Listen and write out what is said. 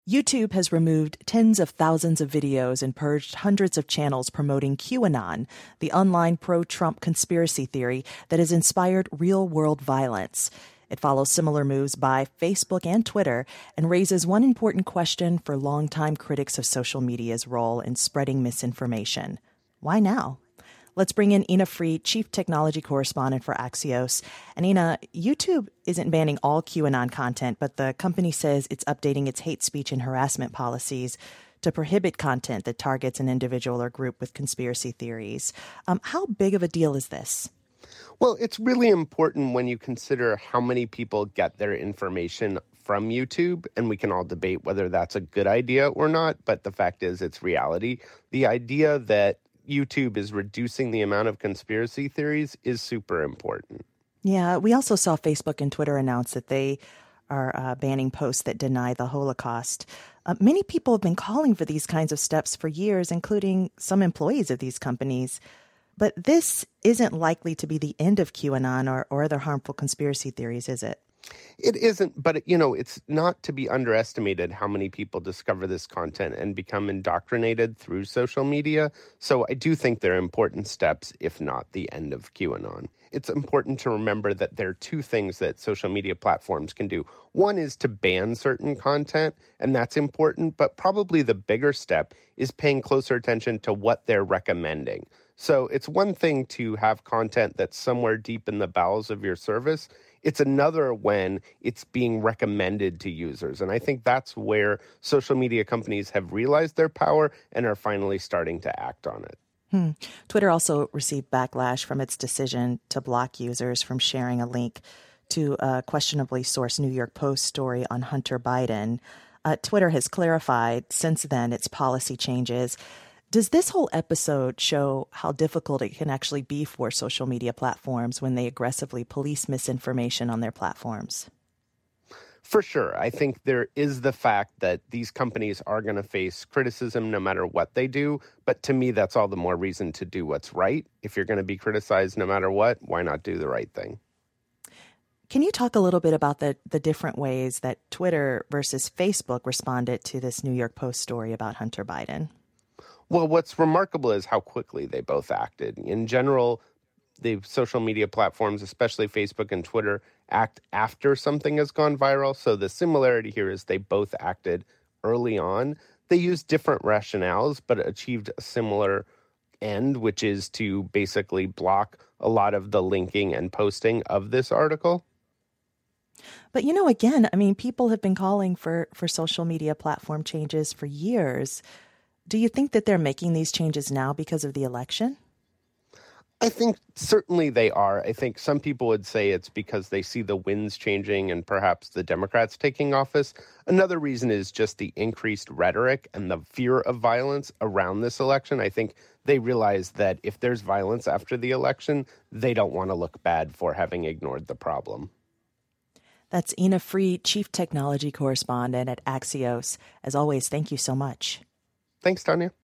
YouTube has removed tens of thousands of videos and purged hundreds of channels promoting QAnon, the online pro-Trump conspiracy theory that has inspired real-world violence. It follows similar moves by Facebook and Twitter and raises one important question for longtime critics of social media's role in spreading misinformation. Why now? Let's bring in Ina Fried, Chief Technology Correspondent for Axios. And Ina, YouTube isn't banning all QAnon content, but the company says it's updating its hate speech and harassment policies to prohibit content that targets an individual or group with conspiracy theories. How big of a deal is this? Well, it's really important when you consider how many people get their information from YouTube, and we can all debate whether that's a good idea or not, but the fact is it's reality. The idea that YouTube is reducing the amount of conspiracy theories is super important. Yeah, we also saw Facebook and Twitter announce that they are banning posts that deny the Holocaust. Many people have been calling for these kinds of steps for years, including some employees of these companies. But this isn't likely to be the end of QAnon or other harmful conspiracy theories, is it? It isn't, but it's not to be underestimated how many people discover this content and become indoctrinated through social media. So I do think they're important steps, if not the end of QAnon. It's important to remember that there are two things that social media platforms can do. One is to ban certain content, and that's important, but probably the bigger step is paying closer attention to what they're recommending. So it's one thing to have content that's somewhere deep in the bowels of your service. It's another when it's being recommended to users. And I think that's where social media companies have realized their power and are finally starting to act on it. Twitter also received backlash from its decision to block users from sharing a link to a questionably sourced New York Post story on Hunter Biden. Twitter has clarified since then its policy changes. Does this whole episode show how difficult it can actually be for social media platforms when they aggressively police misinformation on their platforms? For sure. I think there is the fact that these companies are going to face criticism no matter what they do. But to me, that's all the more reason to do what's right. If you're going to be criticized no matter what, why not do the right thing? Can you talk a little bit about the different ways that Twitter versus Facebook responded to this New York Post story about Hunter Biden? Well, what's remarkable is how quickly they both acted. In general, the social media platforms, especially Facebook and Twitter, act after something has gone viral. So the similarity here is they both acted early on. They used different rationales, but achieved a similar end, which is to basically block a lot of the linking and posting of this article. But, again, people have been calling for social media platform changes for years. Do you think that they're making these changes now because of the election? I think certainly they are. I think some people would say it's because they see the winds changing and perhaps the Democrats taking office. Another reason is just the increased rhetoric and the fear of violence around this election. I think they realize that if there's violence after the election, they don't want to look bad for having ignored the problem. That's Ina Fried, Chief Technology Correspondent at Axios. As always, thank you so much. Thanks, Tanya.